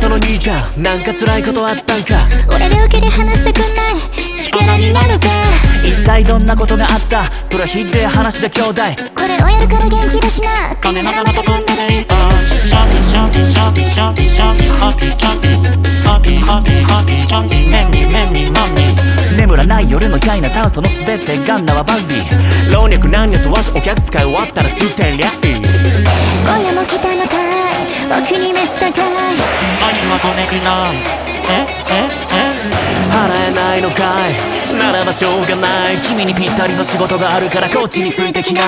その兄ちゃんなんか辛いことあったんか。 俺で受けで話してくんない力になるぜ。 一体どんなことがあった？それはひでえ話だ兄弟。 これをやるから元気だしな。これならまたこんなでいいさ。 シャピシャピシャピシャピシャピハピキャピハピハピハピキャピメニメニマニ。 眠らない夜のチャイナタウンそのすべてガンナはバグビー。 老若男女問わずお客使い終わったら捨てりゃいい。 今夜も来たのかいお気に召したかい。 何はこれくらい払えないのかいならばしょうがない。 君にぴったりの仕事があるからこっちについてきな。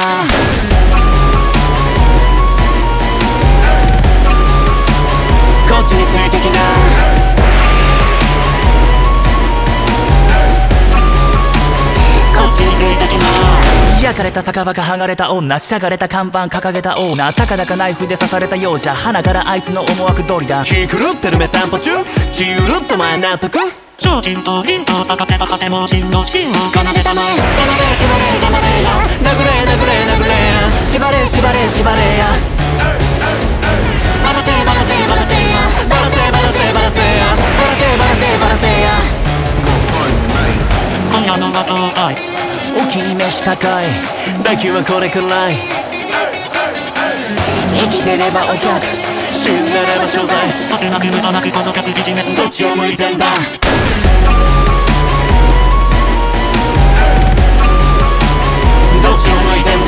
こっちについてきな。 こっちについてきな。 焼かれた酒場か剥がれた女、しゃがれた看板掲げたオーナー、高々ナイフで刺されたようじゃ鼻からあいつの思惑通りだ。 気狂ってる目散歩中ちゆるっと前納得。 超人とヒントを咲かせた果ても真の真を奏でたまえ。 黙れ縛れ黙れや。 殴れ殴れ殴れ縛れ縛れ縛れや。 バラせバラせバラせや。 バラせバラせバラせや。バラせバラせバラせや。 今夜のはどうだい。 お気に召したかい。 打球はこれくらい。 生きてればお客死んでれば所在。 とてなく無となくこのキャスビジネスどっちを向いてんだ。どっちを向いてんだ。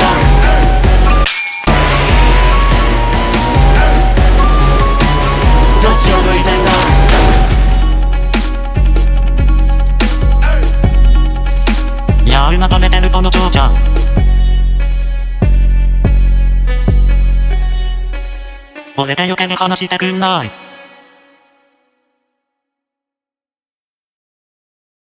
どっちを向いてんだ。 いやうなためてるその長者。俺で余計に話してくんない。